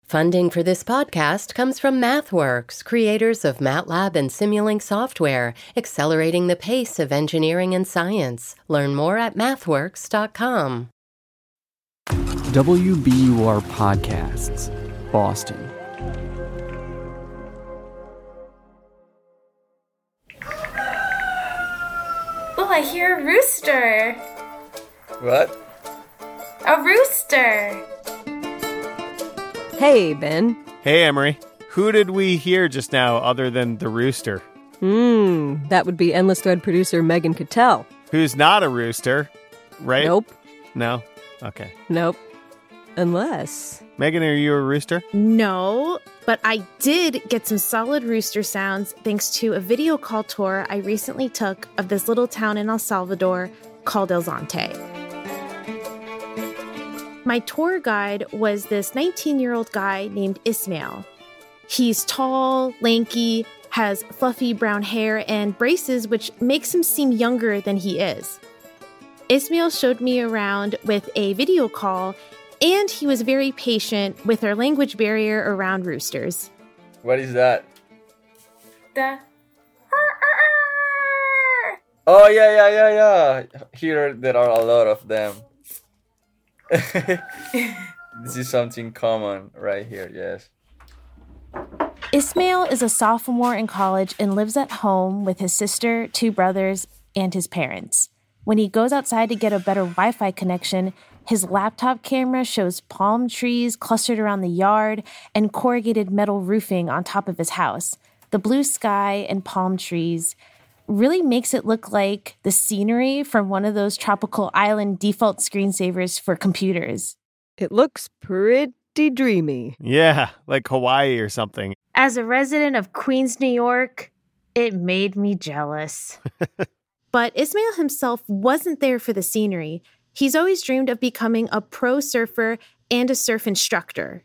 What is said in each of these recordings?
Funding for this podcast comes from MathWorks, creators of MATLAB and Simulink software, accelerating the pace of engineering and science. Learn more at mathworks.com. WBUR Podcasts, Boston. Oh, I hear a rooster. What? A rooster. Hey, Ben. Hey, Emery. Who did we hear just now other than the rooster? That would be Endless Thread producer Megan Cattell. Who's not a rooster, right? Nope. No? Okay. Nope. Unless... Megan, are you a rooster? No, but I did get some solid rooster sounds thanks to a video call tour I recently took of this little town in El Salvador called El Zonte. My tour guide was this 19-year-old guy named Ismail. He's tall, lanky, has fluffy brown hair and braces, which makes him seem younger than he is. Ismail showed me around with a video call, and he was very patient with our language barrier around roosters. What is that? The... Oh, yeah. Here there are a lot of them. This is something common right here, yes. Ismail is a sophomore in college and lives at home with his sister, 2 brothers, and his parents. When he goes outside to get a better Wi-Fi connection, his laptop camera shows palm trees clustered around the yard and corrugated metal roofing on top of his house. The blue sky and palm trees really makes it look like the scenery from one of those tropical island default screensavers for computers. It looks pretty dreamy. Yeah, like Hawaii or something. As a resident of Queens, New York, it made me jealous. But Ismail himself wasn't there for the scenery. He's always dreamed of becoming a pro surfer and a surf instructor.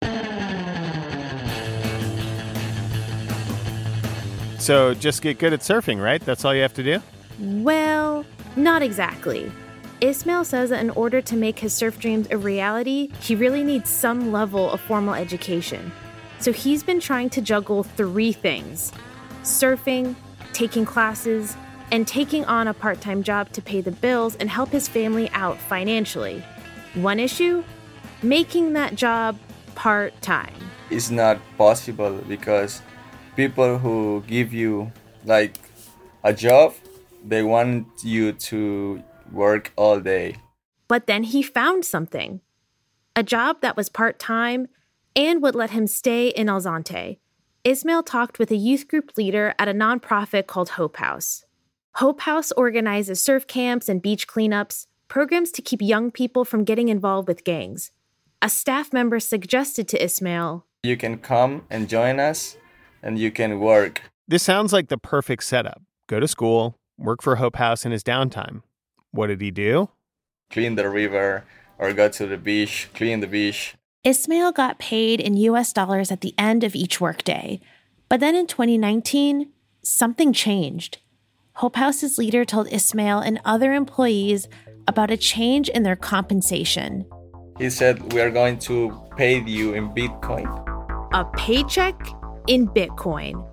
So just get good at surfing, right? That's all you have to do? Well, not exactly. Ismail says that in order to make his surf dreams a reality, he really needs some level of formal education. So he's been trying to juggle 3 things: surfing, taking classes, and taking on a part-time job to pay the bills and help his family out financially. One issue? Making that job part-time. It's not possible because people who give you like a job, they want you to work all day. But then he found something. A job that was part-time and would let him stay in El Zonte. Ismail talked with a youth group leader at a nonprofit called Hope House. Hope House organizes surf camps and beach cleanups, programs to keep young people from getting involved with gangs. A staff member suggested to Ismail, You can come and join us, and you can work. This sounds like the perfect setup. Go to school, work for Hope House in his downtime. What did he do? Clean the river or go to the beach, clean the beach. Ismail got paid in US dollars at the end of each workday. But then in 2019, something changed. Hope House's leader told Ismail and other employees about a change in their compensation. He said, we are going to pay you in Bitcoin. A paycheck in Bitcoin.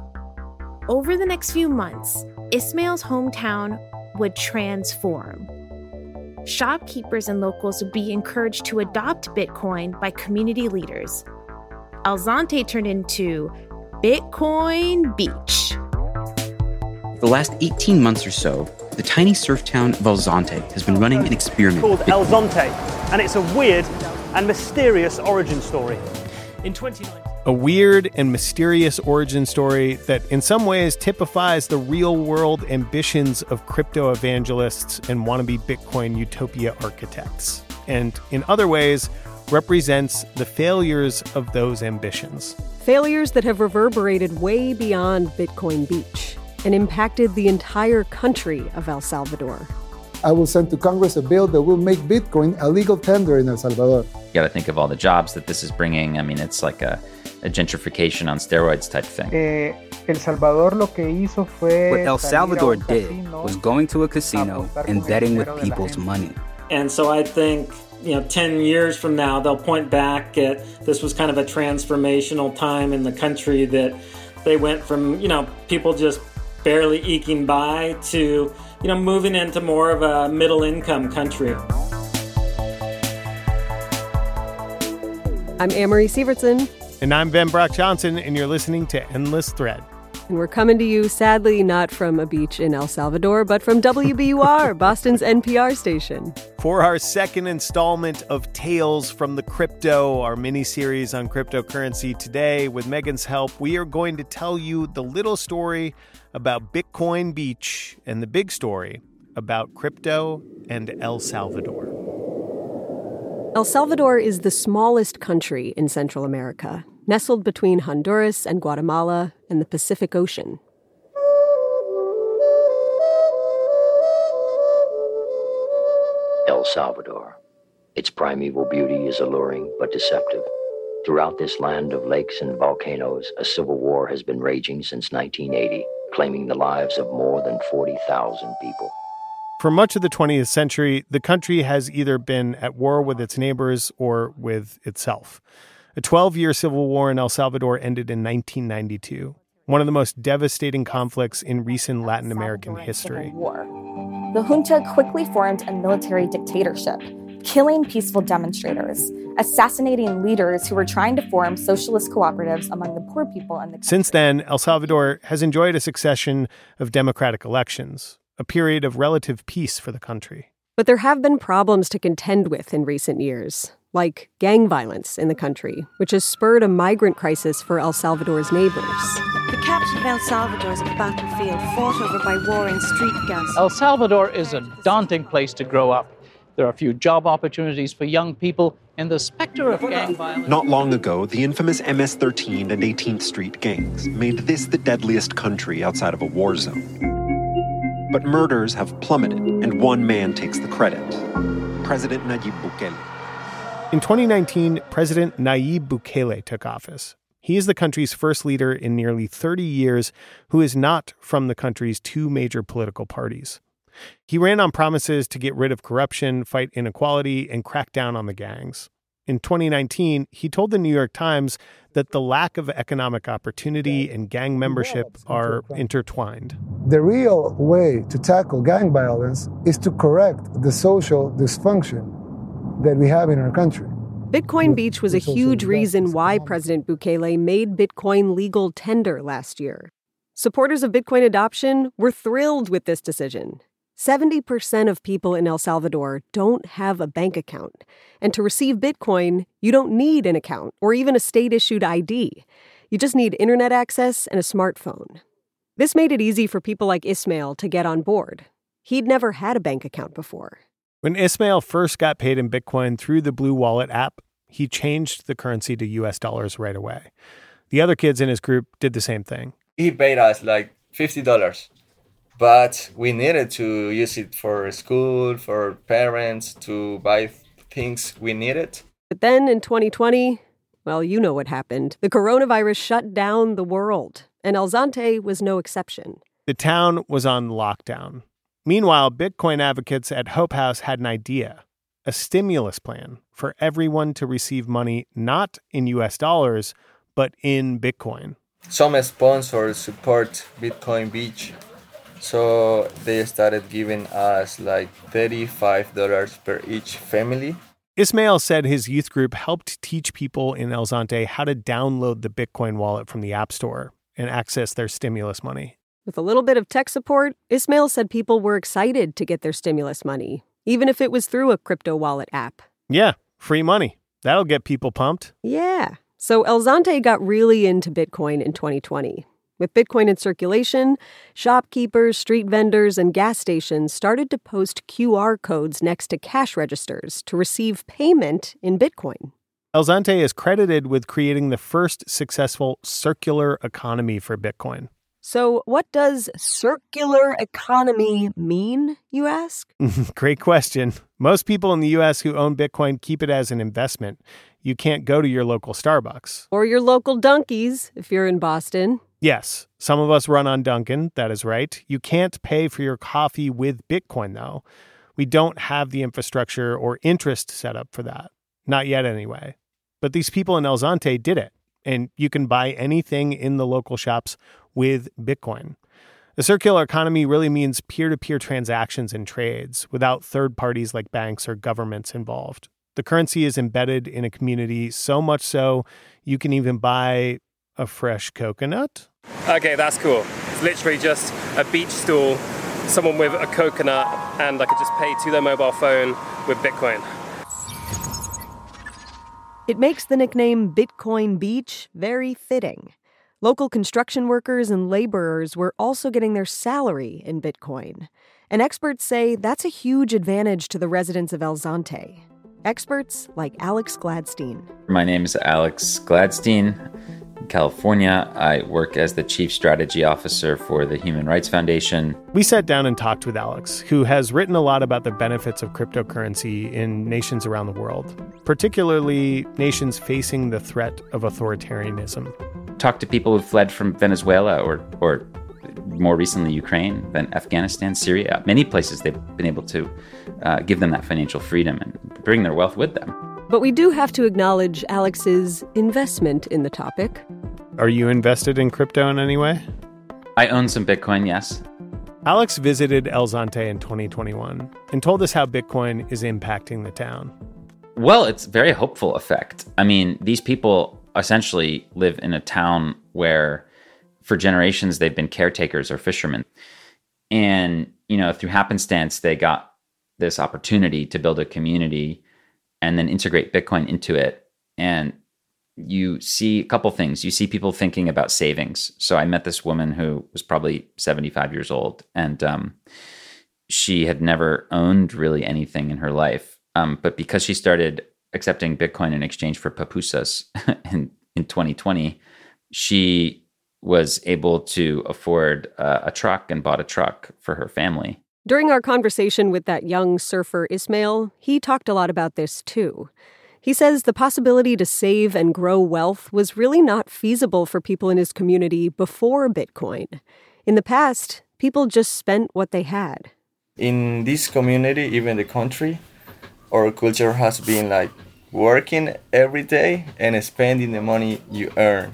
Over the next few months, Ismail's hometown would transform. Shopkeepers and locals would be encouraged to adopt Bitcoin by community leaders. El Zonte turned into Bitcoin Beach. For the last 18 months or so, the tiny surf town of El Zonte has been running an experiment called El Zonte, and it's a weird and mysterious origin story. In 2019, a weird and mysterious origin story that in some ways typifies the real-world ambitions of crypto evangelists and wannabe Bitcoin utopia architects, and in other ways represents the failures of those ambitions. Failures that have reverberated way beyond Bitcoin Beach and impacted the entire country of El Salvador. I will send to Congress a bill that will make Bitcoin a legal tender in El Salvador. You got to think of all the jobs that this is bringing. I mean, it's like a gentrification on steroids type thing. What El Salvador did was going to a casino and betting with people's money. And so I think 10 years from now, they'll point back at this was kind of a transformational time in the country, that they went from, people just barely eking by to, moving into more of a middle income country. I'm Amory Sievertson. And I'm Ben Brock Johnson, and you're listening to Endless Thread. And we're coming to you, sadly, not from a beach in El Salvador, but from WBUR, Boston's NPR station. For our second installment of Tales from the Crypto, our mini-series on cryptocurrency today, with Megan's help, we are going to tell you the little story about Bitcoin Beach and the big story about crypto and El Salvador. El Salvador is the smallest country in Central America, nestled between Honduras and Guatemala and the Pacific Ocean. El Salvador. Its primeval beauty is alluring but deceptive. Throughout this land of lakes and volcanoes, a civil war has been raging since 1980, claiming the lives of more than 40,000 people. For much of the 20th century, the country has either been at war with its neighbors or with itself. A 12-year civil war in El Salvador ended in 1992, one of the most devastating conflicts in recent Latin American history. The junta quickly formed a military dictatorship, killing peaceful demonstrators, assassinating leaders who were trying to form socialist cooperatives among the poor people in the country. Since then, El Salvador has enjoyed a succession of democratic elections, a period of relative peace for the country. But there have been problems to contend with in recent years, like gang violence in the country, which has spurred a migrant crisis for El Salvador's neighbors. The capital of El Salvador is a battlefield fought over by war and street gangs. El Salvador is a daunting place to grow up. There are few job opportunities for young people, and the specter of gang violence... Not long ago, the infamous MS-13 and 18th Street gangs made this the deadliest country outside of a war zone. But murders have plummeted, and one man takes the credit. President Nayib Bukele. In 2019, President Nayib Bukele took office. He is the country's first leader in nearly 30 years who is not from the country's two major political parties. He ran on promises to get rid of corruption, fight inequality, and crack down on the gangs. In 2019, he told the New York Times that the lack of economic opportunity and gang membership are intertwined. The real way to tackle gang violence is to correct the social dysfunction that we have in our country. Bitcoin Beach was a huge reason why President Bukele made Bitcoin legal tender last year. Supporters of Bitcoin adoption were thrilled with this decision. 70% of people in El Salvador don't have a bank account. And to receive Bitcoin, you don't need an account or even a state-issued ID. You just need internet access and a smartphone. This made it easy for people like Ismail to get on board. He'd never had a bank account before. When Ismail first got paid in Bitcoin through the Blue Wallet app, he changed the currency to US dollars right away. The other kids in his group did the same thing. He paid us like $50. But we needed to use it for school, for parents, to buy things we needed. But then in 2020, well, you know what happened. The coronavirus shut down the world, and El Zante was no exception. The town was on lockdown. Meanwhile, Bitcoin advocates at Hope House had an idea, a stimulus plan for everyone to receive money not in US dollars, but in Bitcoin. Some sponsors support Bitcoin Beach. So they started giving us like $35 per each family. Ismail said his youth group helped teach people in El Zante how to download the Bitcoin wallet from the App Store and access their stimulus money. With a little bit of tech support, Ismail said people were excited to get their stimulus money, even if it was through a crypto wallet app. Yeah, free money. That'll get people pumped. Yeah. So El Zante got really into Bitcoin in 2020. With Bitcoin in circulation, shopkeepers, street vendors, and gas stations started to post QR codes next to cash registers to receive payment in Bitcoin. El Zante is credited with creating the first successful circular economy for Bitcoin. So what does circular economy mean, you ask? Great question. Most people in the U.S. who own Bitcoin keep it as an investment. You can't go to your local Starbucks. Or your local Dunkies, if you're in Boston. Yes, some of us run on Dunkin', that is right. You can't pay for your coffee with Bitcoin, though. We don't have the infrastructure or interest set up for that. Not yet, anyway. But these people in El Zonte did it, and you can buy anything in the local shops with Bitcoin. The circular economy really means peer-to-peer transactions and trades without third parties like banks or governments involved. The currency is embedded in a community so much so you can even buy a fresh coconut. Okay, that's cool. It's literally just a beach stall, someone with a coconut, and I could just pay to their mobile phone with Bitcoin. It makes the nickname Bitcoin Beach very fitting. Local construction workers and laborers were also getting their salary in Bitcoin. And experts say that's a huge advantage to the residents of El Zonte. Experts like Alex Gladstein. My name is Alex Gladstein. In California, I work as the Chief Strategy Officer for the Human Rights Foundation. We sat down and talked with Alex, who has written a lot about the benefits of cryptocurrency in nations around the world, particularly nations facing the threat of authoritarianism. Talked to people who fled from Venezuela or more recently Ukraine, then Afghanistan, Syria. Many places they've been able to give them that financial freedom and bring their wealth with them. But we do have to acknowledge Alex's investment in the topic. Are you invested in crypto in any way? I own some Bitcoin, yes. Alex visited El Zonte in 2021 and told us how Bitcoin is impacting the town. Well, it's a very hopeful effect. I mean, these people essentially live in a town where for generations they've been caretakers or fishermen. And, through happenstance, they got this opportunity to build a community and then integrate Bitcoin into it. And you see a couple things. You see people thinking about savings. So I met this woman who was probably 75 years old, and she had never owned really anything in her life. But because she started accepting Bitcoin in exchange for pupusas in 2020, she was able to afford a truck and bought a truck for her family. During our conversation with that young surfer Ismail, he talked a lot about this too. He says the possibility to save and grow wealth was really not feasible for people in his community before Bitcoin. In the past, people just spent what they had. In this community, even the country, our culture has been like working every day and spending the money you earn.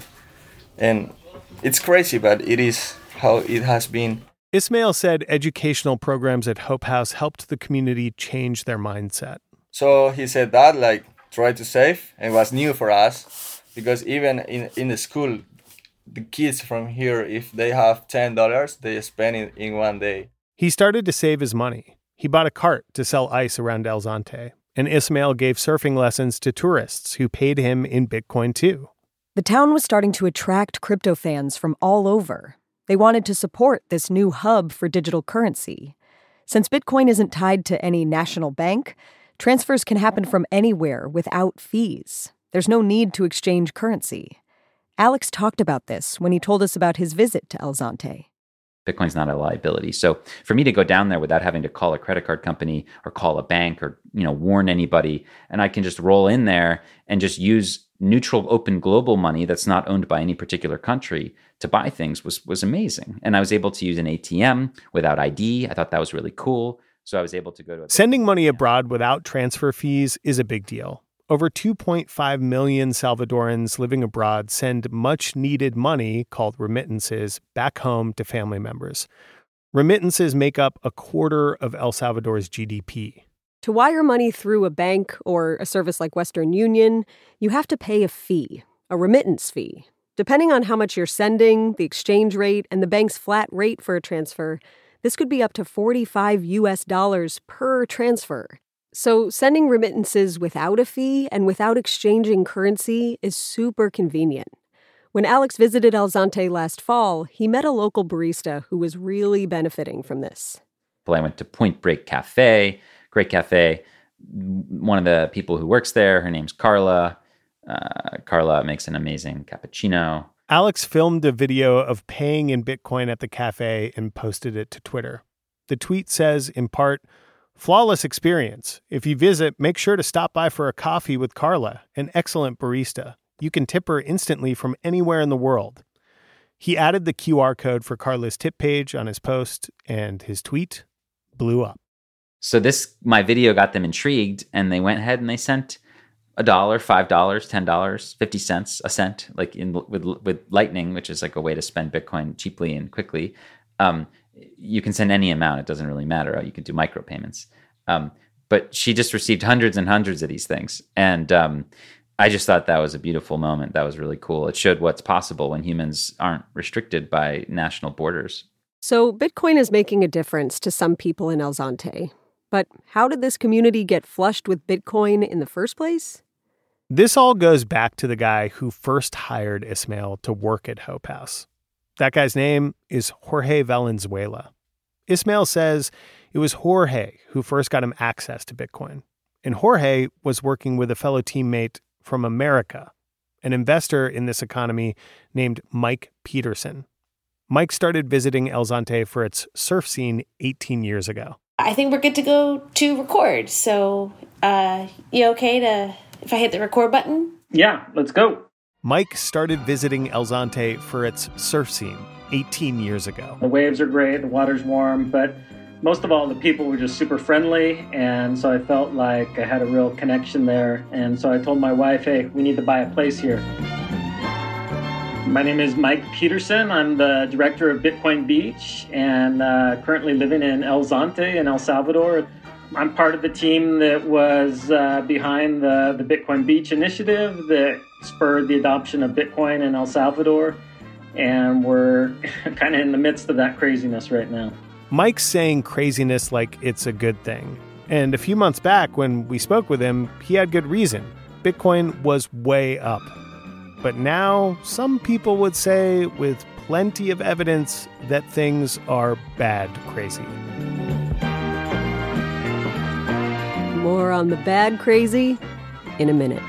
And it's crazy, but it is how it has been. Ismail said educational programs at Hope House helped the community change their mindset. So he said that, try to save, and it was new for us, because even in the school, the kids from here, if they have $10, they spend it in one day. He started to save his money. He bought a cart to sell ice around El Zonte, and Ismail gave surfing lessons to tourists who paid him in Bitcoin too. The town was starting to attract crypto fans from all over. They wanted to support this new hub for digital currency. Since Bitcoin isn't tied to any national bank, transfers can happen from anywhere without fees. There's no need to exchange currency. Alex talked about this when he told us about his visit to El Zonte. Bitcoin's not a liability. So for me to go down there without having to call a credit card company or call a bank or, warn anybody, and I can just roll in there and just use neutral, open global money that's not owned by any particular country to buy things was amazing. And I was able to use an ATM without ID. I thought that was really cool. So I was able to go to... Sending money abroad without transfer fees is a big deal. Over 2.5 million Salvadorans living abroad send much-needed money, called remittances, back home to family members. Remittances make up a quarter of El Salvador's GDP. To wire money through a bank or a service like Western Union, you have to pay a fee, a remittance fee. Depending on how much you're sending, the exchange rate, and the bank's flat rate for a transfer, this could be up to $45 per transfer. So sending remittances without a fee and without exchanging currency is super convenient. When Alex visited El Zonte last fall, he met a local barista who was really benefiting from this. I went to Point Break Cafe, great cafe. One of the people who works there, her name's Carla. Carla makes an amazing cappuccino. Alex filmed a video of paying in Bitcoin at the cafe and posted it to Twitter. The tweet says, in part, "Flawless experience. If you visit, make sure to stop by for a coffee with Carla, an excellent barista. You can tip her instantly from anywhere in the world." He added the QR code for Carla's tip page on his post, and his tweet blew up. So my video got them intrigued, and they went ahead and they sent $1, $5, $10, 50 cents, a cent, like with Lightning, which is like a way to spend Bitcoin cheaply and quickly. You can send any amount. It doesn't really matter. You can do micropayments. But she just received hundreds and hundreds of these things. And I just thought that was a beautiful moment. That was really cool. It showed what's possible when humans aren't restricted by national borders. So Bitcoin is making a difference to some people in El Zonte. But how did this community get flushed with Bitcoin in the first place? This all goes back to the guy who first hired Ismael to work at Hope House. That guy's name is Jorge Valenzuela. Ismael says it was Jorge who first got him access to Bitcoin. And Jorge was working with a fellow teammate from America, an investor in this economy named Mike Peterson. Mike started visiting El Zonte for its surf scene 18 years ago. I think we're good to go to record. So, you okay if I hit the record button? Yeah, let's go. Mike started visiting El Zonte for its surf scene 18 years ago. The waves are great, the water's warm, but most of all, the people were just super friendly. And so I felt like I had a real connection there. And so I told my wife, hey, we need to buy a place here. My name is Mike Peterson. I'm the director of Bitcoin Beach and currently living in El Zonte in El Salvador. I'm part of the team that was behind the Bitcoin Beach initiative that spurred the adoption of Bitcoin in El Salvador. And we're kind of in the midst of that craziness right now. Mike's saying craziness like it's a good thing. And a few months back when we spoke with him, he had good reason. Bitcoin was way up. But now, some people would say, with plenty of evidence, that things are bad crazy. More on the bad crazy in a minute.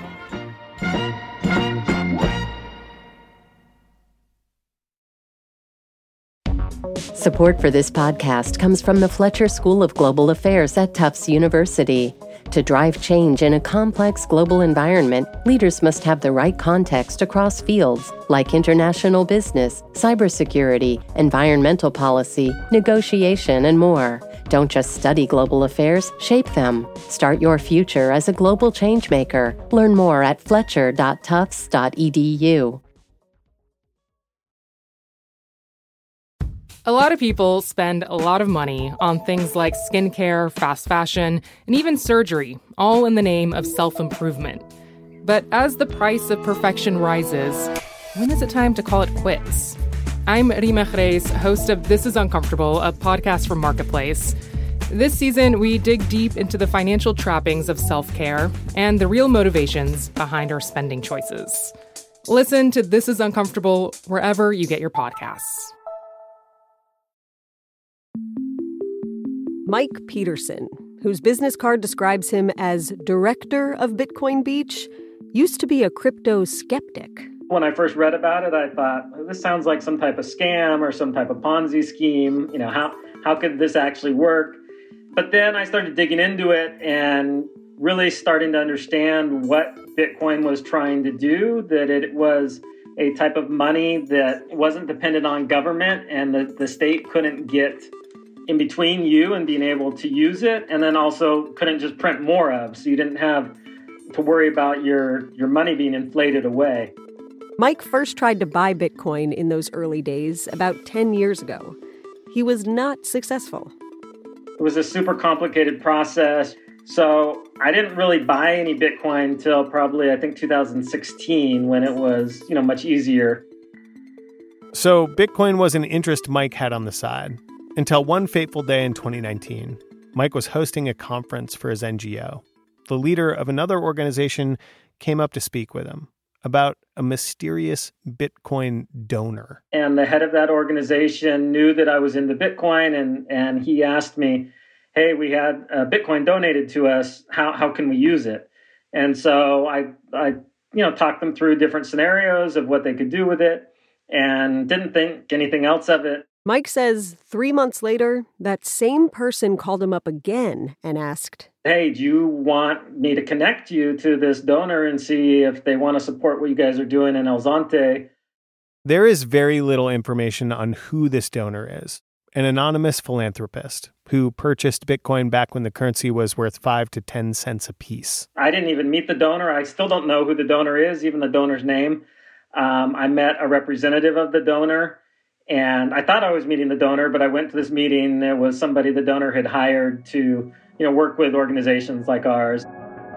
Support for this podcast comes from the Fletcher School of Global Affairs at Tufts University. To drive change in a complex global environment, leaders must have the right context across fields like international business, cybersecurity, environmental policy, negotiation, and more. Don't just study global affairs, shape them. Start your future as a global changemaker. Learn more at fletcher.tufts.edu. A lot of people spend a lot of money on things like skincare, fast fashion, and even surgery, all in the name of self-improvement. But as the price of perfection rises, when is it time to call it quits? I'm Rima Jerez, host of This Is Uncomfortable, a podcast from Marketplace. This season, we dig deep into the financial trappings of self-care and the real motivations behind our spending choices. Listen to This Is Uncomfortable wherever you get your podcasts. Mike Peterson, whose business card describes him as director of Bitcoin Beach, used to be a crypto skeptic. When I first read about it, I thought, this sounds like some type of scam or some type of Ponzi scheme. You know, how could this actually work? But then I started digging into it and really starting to understand what Bitcoin was trying to do, that it was a type of money that wasn't dependent on government and that the state couldn't get in between you and being able to use it, and then also couldn't just print more of, so you didn't have to worry about your money being inflated away. Mike first tried to buy Bitcoin in those early days about 10 years ago. He was not successful. It was a super complicated process, so I didn't really buy any Bitcoin until probably, I think, 2016, when it was, much easier. So Bitcoin was an interest Mike had on the side. Until one fateful day in 2019, Mike was hosting a conference for his NGO. The leader of another organization came up to speak with him about a mysterious Bitcoin donor. And the head of that organization knew that I was into Bitcoin, and he asked me, hey, we had Bitcoin donated to us. How can we use it? And so I talked them through different scenarios of what they could do with it and didn't think anything else of it. Mike says 3 months later, that same person called him up again and asked, hey, do you want me to connect you to this donor and see if they want to support what you guys are doing in El Zonte? There is very little information on who this donor is. an anonymous philanthropist who purchased Bitcoin back when the currency was worth 5 to 10 cents a piece. I didn't even meet the donor. I still don't know who the donor is, even the donor's name. I met a representative of the donor, and I thought I was meeting the donor, but I went to this meeting. It was somebody the donor had hired to, work with organizations like ours.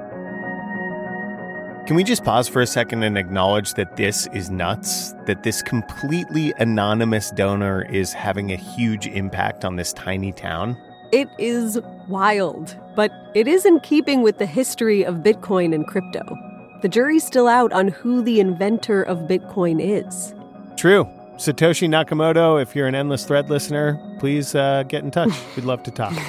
Can we just pause for a second and acknowledge that this is nuts? That this completely anonymous donor is having a huge impact on this tiny town? It is wild, but it is in keeping with the history of Bitcoin and crypto. The jury's still out on who the inventor of Bitcoin is. True. Satoshi Nakamoto, if you're an Endless Thread listener, please get in touch. We'd love to talk.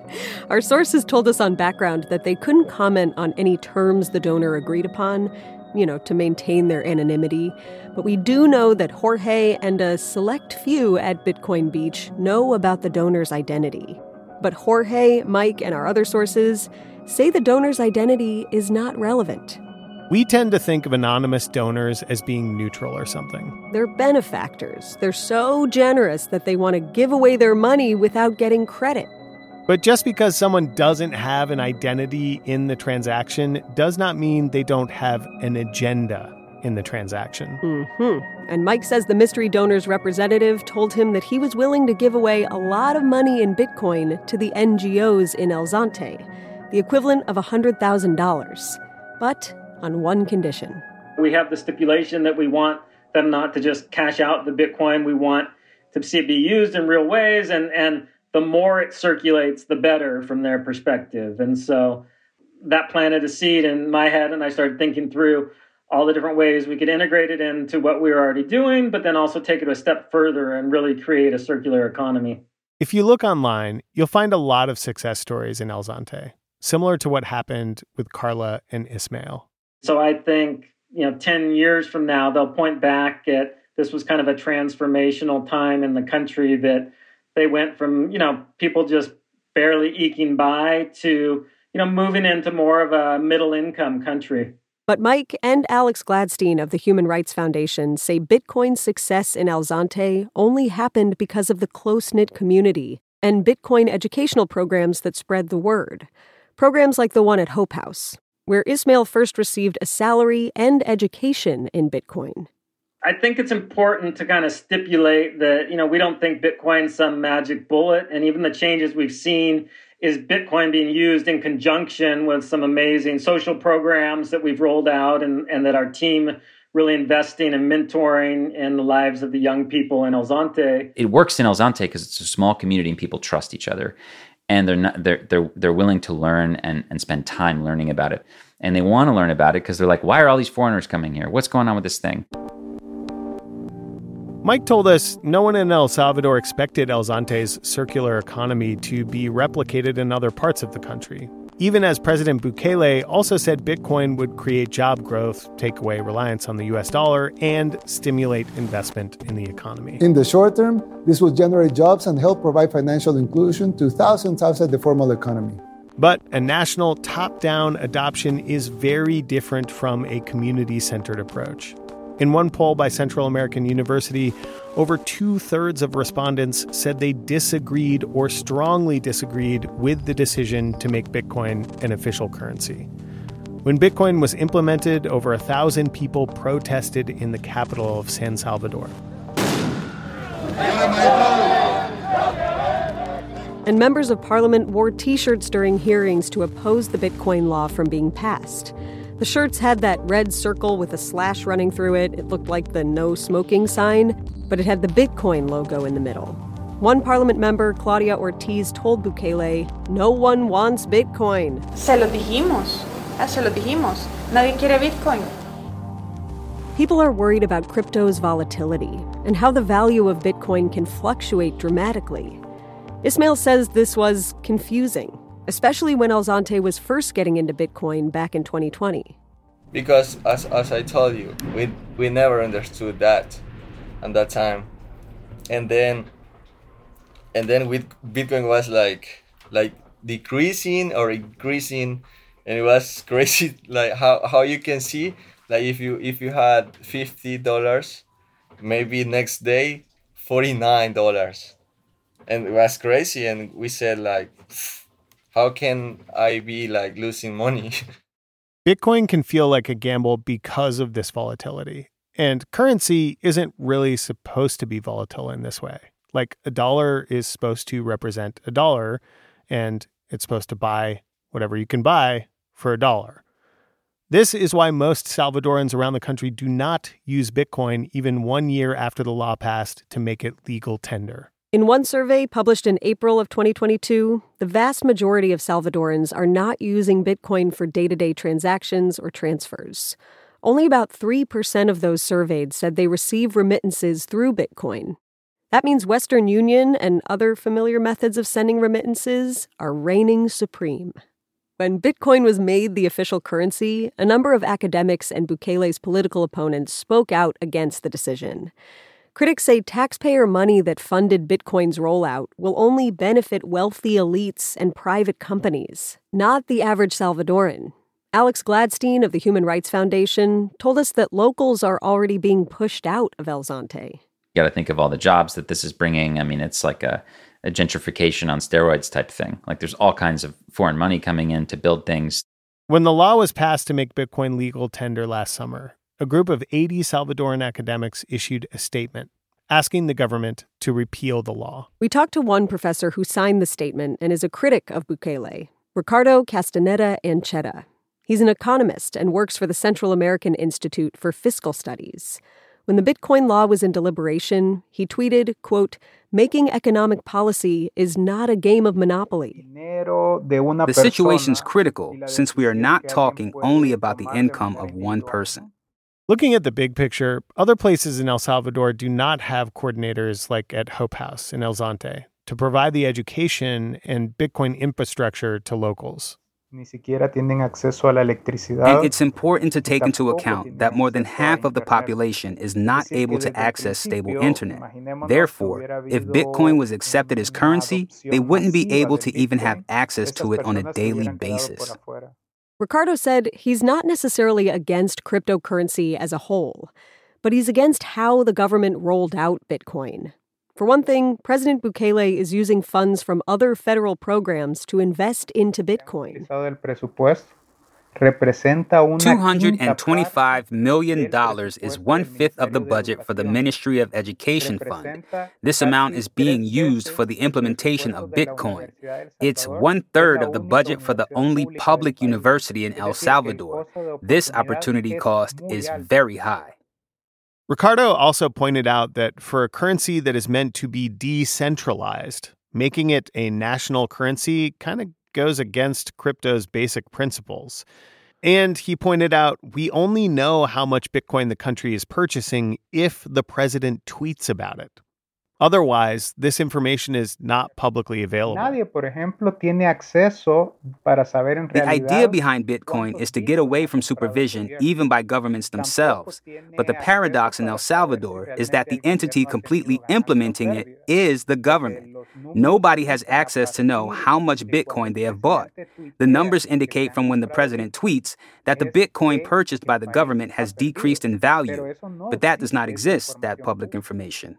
Our sources told us on Background that they couldn't comment on any terms the donor agreed upon, to maintain their anonymity. But we do know that Jorge and a select few at Bitcoin Beach know about the donor's identity. But Jorge, Mike, and our other sources say the donor's identity is not relevant. We tend to think of anonymous donors as being neutral or something. They're benefactors. They're so generous that they want to give away their money without getting credit. But just because someone doesn't have an identity in the transaction does not mean they don't have an agenda in the transaction. And Mike says the mystery donor's representative told him that he was willing to give away a lot of money in Bitcoin to the NGOs in El Zonte, the equivalent of $100,000. But on one condition. We have the stipulation that we want them not to just cash out the Bitcoin. We want to see it be used in real ways, and the more it circulates, the better from their perspective. And so that planted a seed in my head, and I started thinking through all the different ways we could integrate it into what we were already doing, but then also take it a step further and really create a circular economy. If you look online, you'll find a lot of success stories in El Zonte, similar to what happened with Carla and Ismael. So I think, 10 years from now, they'll point back at this was kind of a transformational time in the country, that they went from, people just barely eking by to, moving into more of a middle income country. But Mike and Alex Gladstein of the Human Rights Foundation say Bitcoin's success in El Zonte only happened because of the close-knit community and Bitcoin educational programs that spread the word. Programs like the one at Hope House, where Ismael first received a salary and education in Bitcoin. I think it's important to kind of stipulate that, we don't think Bitcoin's some magic bullet. And even the changes we've seen is Bitcoin being used in conjunction with some amazing social programs that we've rolled out and that our team really investing and mentoring in the lives of the young people in El Zonte. It works in El Zonte because it's a small community and people trust each other. And they're willing to learn and spend time learning about it. And they want to learn about it because they're like, why are all these foreigners coming here? What's going on with this thing? Mike told us no one in El Salvador expected El Zonte's circular economy to be replicated in other parts of the country, even as President Bukele also said Bitcoin would create job growth, take away reliance on the U.S. dollar, and stimulate investment in the economy. In the short term, this will generate jobs and help provide financial inclusion to thousands outside the formal economy. But a national top-down adoption is very different from a community-centered approach. In one poll by Central American University, over 2/3 of respondents said they disagreed or strongly disagreed with the decision to make Bitcoin an official currency. When Bitcoin was implemented, over 1,000 people protested in the capital of San Salvador. And members of parliament wore T-shirts during hearings to oppose the Bitcoin law from being passed. The shirts had that red circle with a slash running through it. It looked like the no smoking sign, but it had the Bitcoin logo in the middle. One parliament member, Claudia Ortiz, told Bukele, "No one wants Bitcoin." Se lo dijimos. Nadie quiere Bitcoin. People are worried about crypto's volatility and how the value of Bitcoin can fluctuate dramatically. Ismael says this was confusing, especially when El Zonte was first getting into Bitcoin back in 2020. Because as I told you, we never understood that at that time. And then with Bitcoin was like decreasing or increasing, and it was crazy like how you can see, like if you had $50, maybe next day $49. And it was crazy. And we said, like, how can I be, like, losing money? Bitcoin can feel like a gamble because of this volatility. And currency isn't really supposed to be volatile in this way. Like, a dollar is supposed to represent a dollar, and it's supposed to buy whatever you can buy for a dollar. This is why most Salvadorans around the country do not use Bitcoin even 1 year after the law passed to make it legal tender. In one survey published in April of 2022, the vast majority of Salvadorans are not using Bitcoin for day-to-day transactions or transfers. Only about 3% of those surveyed said they receive remittances through Bitcoin. That means Western Union and other familiar methods of sending remittances are reigning supreme. When Bitcoin was made the official currency, a number of academics and Bukele's political opponents spoke out against the decision. Critics say taxpayer money that funded Bitcoin's rollout will only benefit wealthy elites and private companies, not the average Salvadoran. Alex Gladstein of the Human Rights Foundation told us that locals are already being pushed out of El Zonte. You got to think of all the jobs that this is bringing. I mean, it's like a gentrification on steroids type thing. Like, there's all kinds of foreign money coming in to build things. When the law was passed to make Bitcoin legal tender last summer, a group of 80 Salvadoran academics issued a statement asking the government to repeal the law. We talked to one professor who signed the statement and is a critic of Bukele, Ricardo Castaneda Ancheta. He's an economist and works for the Central American Institute for Fiscal Studies. When the Bitcoin law was in deliberation, he tweeted, quote, "Making economic policy is not a game of Monopoly." The situation's critical since we are not talking only about the income of one person. Looking at the big picture, other places in El Salvador do not have coordinators like at Hope House in El Zonte to provide the education and Bitcoin infrastructure to locals. And it's important to take into account that more than half of the population is not able to access stable internet. Therefore, if Bitcoin was accepted as currency, they wouldn't be able to even have access to it on a daily basis. Ricardo said he's not necessarily against cryptocurrency as a whole, but he's against how the government rolled out Bitcoin. For one thing, President Bukele is using funds from other federal programs to invest into Bitcoin. $225 million is 1/5 of the budget for the Ministry of Education Fund. This amount is being used for the implementation of Bitcoin. It's 1/3 of the budget for the only public university in El Salvador. This opportunity cost is very high. Ricardo also pointed out that for a currency that is meant to be decentralized, making it a national currency kind of goes against crypto's basic principles. And he pointed out we only know how much Bitcoin the country is purchasing if the president tweets about it. Otherwise, this information is not publicly available. The idea behind Bitcoin is to get away from supervision even by governments themselves. But the paradox in El Salvador is that the entity completely implementing it is the government. Nobody has access to know how much Bitcoin they have bought. The numbers indicate from when the president tweets that the Bitcoin purchased by the government has decreased in value. But that does not exist, that public information.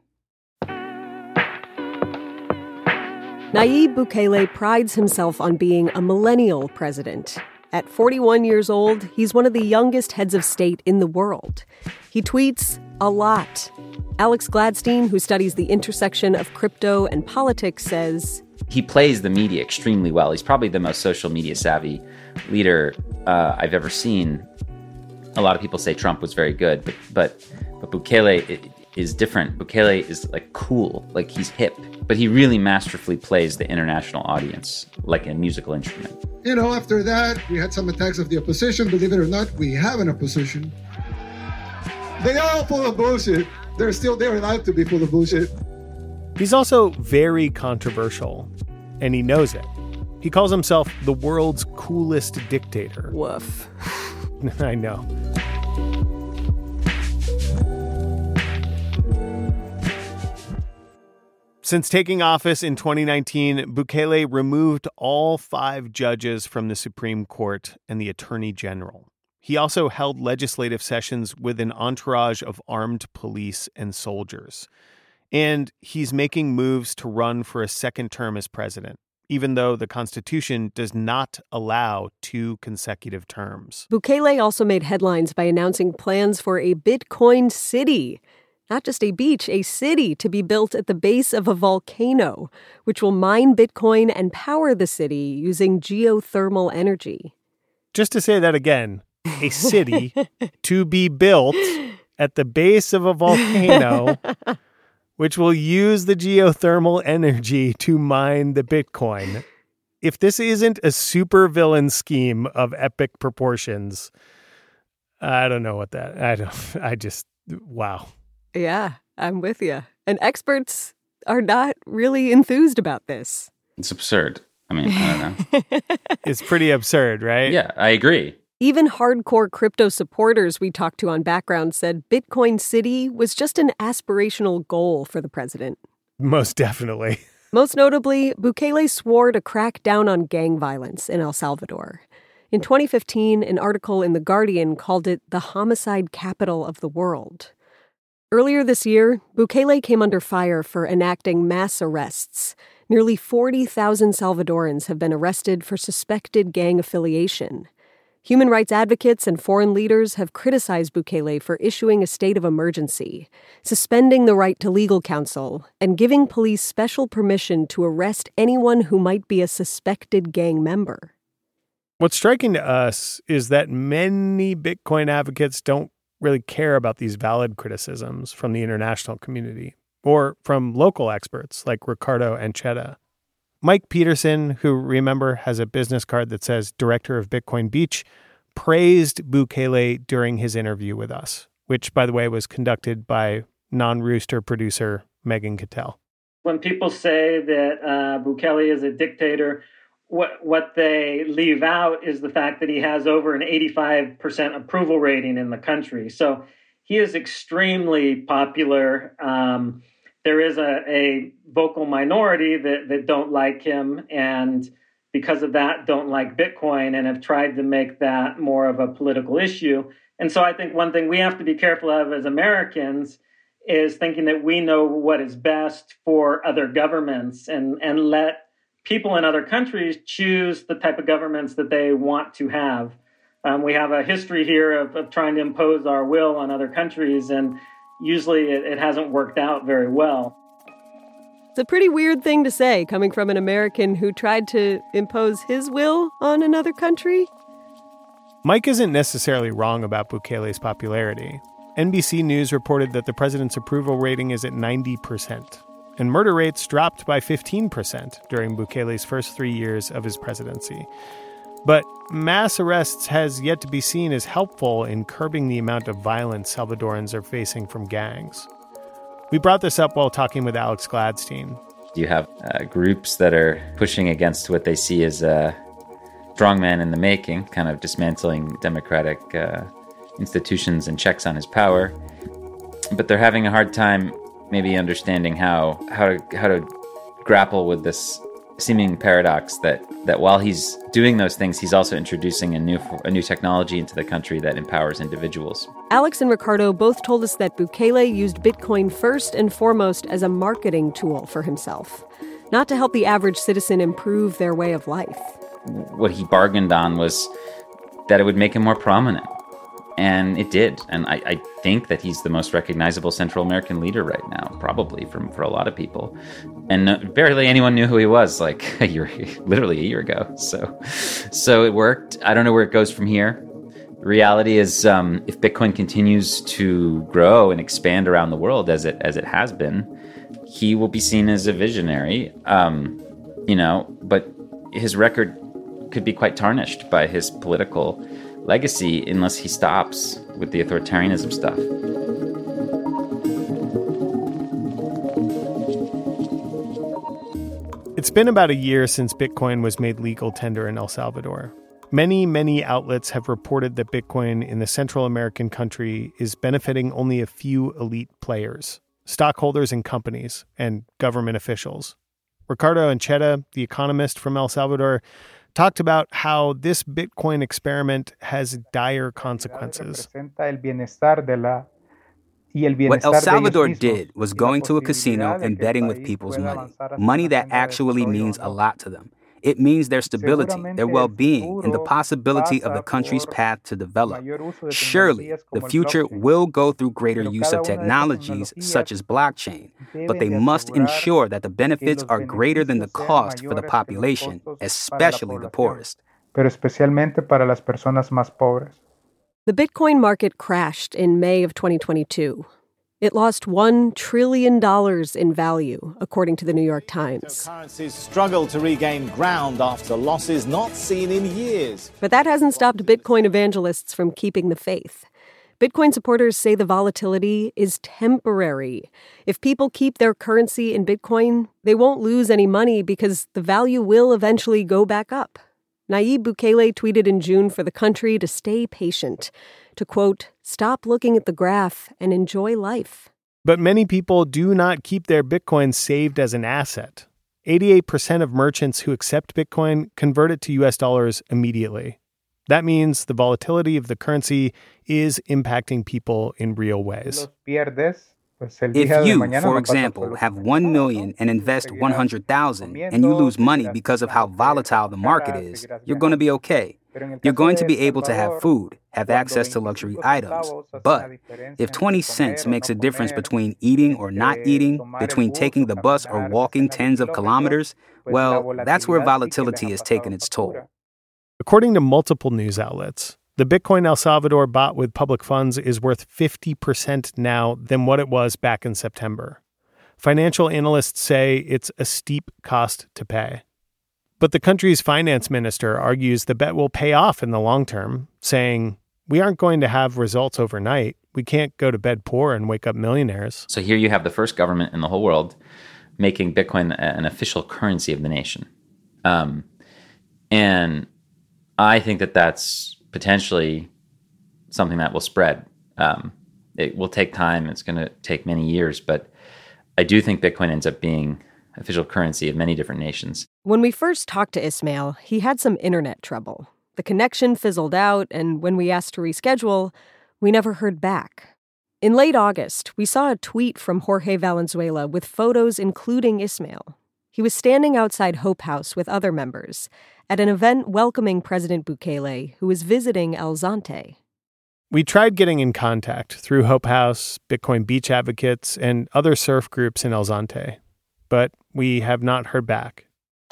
Nayib Bukele prides himself on being a millennial president. At 41 years old, he's one of the youngest heads of state in the world. He tweets a lot. Alex Gladstein, who studies the intersection of crypto and politics, says, He plays the media extremely well. He's probably the most social media savvy leader I've ever seen. A lot of people say Trump was very good, but Bukele is different. Bukele is like cool, like he's hip, but he really masterfully plays the international audience like a musical instrument. You know, after that, we had some attacks of the opposition. Believe it or not, we have an opposition. They are all full of bullshit. They're allowed to be full of bullshit. He's also very controversial, and he knows it. He calls himself the world's coolest dictator. Woof. I know. Since taking office in 2019, Bukele removed all 5 judges from the Supreme Court and the Attorney General. He also held legislative sessions with an entourage of armed police and soldiers. And he's making moves to run for a second term as president, even though the Constitution does not allow 2 consecutive terms. Bukele also made headlines by announcing plans for a Bitcoin city. Not just a beach, a city to be built at the base of a volcano, which will mine Bitcoin and power the city using geothermal energy. Just to say that again, a city to be built at the base of a volcano, which will use the geothermal energy to mine the Bitcoin. If this isn't a supervillain scheme of epic proportions, I don't know what wow. Yeah, I'm with you. And experts are not really enthused about this. It's absurd. I mean, I don't know. It's pretty absurd, right? Yeah, I agree. Even hardcore crypto supporters we talked to on Background said Bitcoin City was just an aspirational goal for the president. Most definitely. Most notably, Bukele swore to crack down on gang violence in El Salvador. In 2015, an article in The Guardian called it the homicide capital of the world. Earlier this year, Bukele came under fire for enacting mass arrests. Nearly 40,000 Salvadorans have been arrested for suspected gang affiliation. Human rights advocates and foreign leaders have criticized Bukele for issuing a state of emergency, suspending the right to legal counsel, and giving police special permission to arrest anyone who might be a suspected gang member. What's striking to us is that many Bitcoin advocates don't really care about these valid criticisms from the international community or from local experts like Ricardo Ancheta. Mike Peterson, who, remember, has a business card that says Director of Bitcoin Beach, praised Bukele during his interview with us, which, by the way, was conducted by non-Rooster producer Megan Cattell. When people say that Bukele is a dictator, what they leave out is the fact that he has over an 85% approval rating in the country. So he is extremely popular. There is a vocal minority that don't like him, and because of that don't like Bitcoin and have tried to make that more of a political issue. And so I think one thing we have to be careful of as Americans is thinking that we know what is best for other governments and let people in other countries choose the type of governments that they want to have. We have a history here of trying to impose our will on other countries, and usually it hasn't worked out very well. It's a pretty weird thing to say, coming from an American who tried to impose his will on another country. Mike isn't necessarily wrong about Bukele's popularity. NBC News reported that the president's approval rating is at 90%. And murder rates dropped by 15% during Bukele's first 3 years of his presidency. But mass arrests has yet to be seen as helpful in curbing the amount of violence Salvadorans are facing from gangs. We brought this up while talking with Alex Gladstein. You have groups that are pushing against what they see as a strongman in the making, kind of dismantling democratic institutions and checks on his power. But they're having a hard time maybe understanding how to grapple with this seeming paradox that while he's doing those things, he's also introducing a new technology into the country that empowers individuals. Alex and Ricardo both told us that Bukele used Bitcoin first and foremost as a marketing tool for himself, not to help the average citizen improve their way of life. What he bargained on was that it would make him more prominent. And it did. And I think that he's the most recognizable Central American leader right now, probably for a lot of people. And barely anyone knew who he was literally a year ago. So it worked. I don't know where it goes from here. The reality is if Bitcoin continues to grow and expand around the world as it has been, he will be seen as a visionary, but his record could be quite tarnished by his political legacy unless he stops with the authoritarianism stuff. It's been about a year since Bitcoin was made legal tender in El Salvador. Many outlets have reported that Bitcoin in the Central American country is benefiting only a few elite players, stockholders in companies, and government officials. Ricardo Ancheta, the economist from El Salvador, talked about how this Bitcoin experiment has dire consequences. What El Salvador did was going to a casino and betting with people's money that actually means a lot to them. It means their stability, their well-being, and the possibility of the country's path to develop. Surely, the future will go through greater use of technologies such as blockchain, but they must ensure that the benefits are greater than the cost for the population, especially the poorest. The Bitcoin market crashed in May of 2022. It lost $1 trillion in value, according to the New York Times. Currencies struggle to regain ground after losses not seen in years. But that hasn't stopped Bitcoin evangelists from keeping the faith. Bitcoin supporters say the volatility is temporary. If people keep their currency in Bitcoin, they won't lose any money because the value will eventually go back up. Nayib Bukele tweeted in June for the country to stay patient, to, quote, stop looking at the graph and enjoy life. But many people do not keep their Bitcoin saved as an asset. 88% of merchants who accept Bitcoin convert it to US dollars immediately. That means the volatility of the currency is impacting people in real ways. If you, for example, have 1 million and invest 100,000 and you lose money because of how volatile the market is, you're going to be okay. You're going to be able to have food, have access to luxury items. But if 20 cents makes a difference between eating or not eating, between taking the bus or walking tens of kilometers, well, that's where volatility has taken its toll. According to multiple news outlets, the Bitcoin El Salvador bought with public funds is worth 50% now than what it was back in September. Financial analysts say it's a steep cost to pay. But the country's finance minister argues the bet will pay off in the long term, saying, we aren't going to have results overnight. We can't go to bed poor and wake up millionaires. So here you have the first government in the whole world making Bitcoin an official currency of the nation. And I think that that's potentially something that will spread. It will take time. It's going to take many years. But I do think Bitcoin ends up being official currency of many different nations. When we first talked to Ismail, he had some internet trouble. The connection fizzled out, and when we asked to reschedule, we never heard back. In late August, we saw a tweet from Jorge Valenzuela with photos including Ismail. He was standing outside Hope House with other members at an event welcoming President Bukele, who was visiting El Zonte. We tried getting in contact through Hope House, Bitcoin Beach Advocates, and other surf groups in El Zonte, but we have not heard back.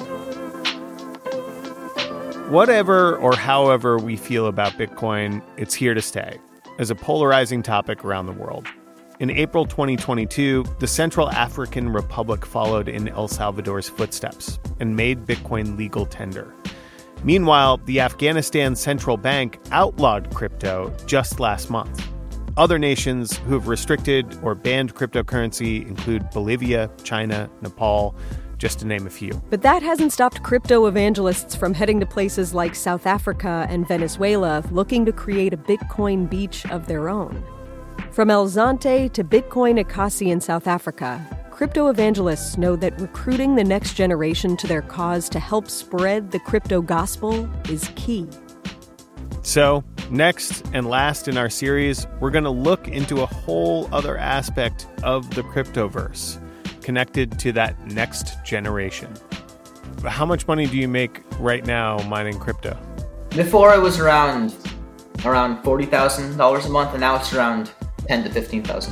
Whatever or however we feel about Bitcoin, it's here to stay as a polarizing topic around the world. In April 2022, the Central African Republic followed in El Salvador's footsteps and made Bitcoin legal tender. Meanwhile, the Afghanistan Central Bank outlawed crypto just last month. Other nations who have restricted or banned cryptocurrency include Bolivia, China, Nepal, just to name a few. But that hasn't stopped crypto evangelists from heading to places like South Africa and Venezuela looking to create a Bitcoin beach of their own. From El Zonte to Bitcoin Ekasi in South Africa, crypto evangelists know that recruiting the next generation to their cause to help spread the crypto gospel is key. So, next and last in our series, we're going to look into a whole other aspect of the cryptoverse, connected to that next generation. How much money do you make right now mining crypto? Before it was around $40,000 a month, and now it's around $10,000 to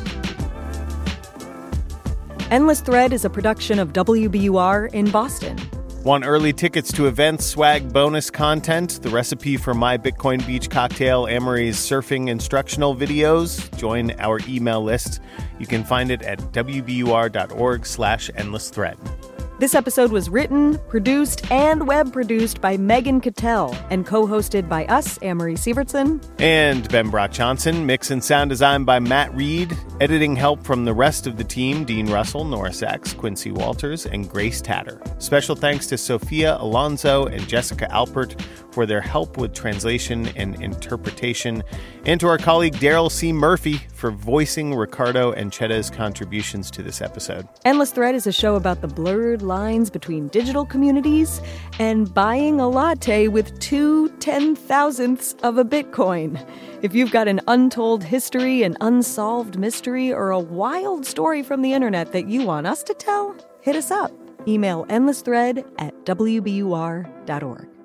$15,000. Endless Thread is a production of WBUR in Boston. Want early tickets to events, swag, bonus content, the recipe for my Bitcoin Beach cocktail, Amory's surfing instructional videos? Join our email list. You can find it at wbur.org/endlessthread. This episode was written, produced, and web-produced by Megan Cattell and co-hosted by us, Amory Sievertson. And Ben Brock-Johnson. Mix and sound design by Matt Reed. Editing help from the rest of the team, Dean Russell, Nora Sachs, Quincy Walters, and Grace Tatter. Special thanks to Sophia Alonso and Jessica Alpert for their help with translation and interpretation, and to our colleague Daryl C. Murphy for voicing Ricardo and Chetta's contributions to this episode. Endless Thread is a show about the blurred lines between digital communities and buying a latte with 2 10,000ths of a Bitcoin. If you've got an untold history, an unsolved mystery, or a wild story from the internet that you want us to tell, hit us up. Email endlessthread@wbur.org.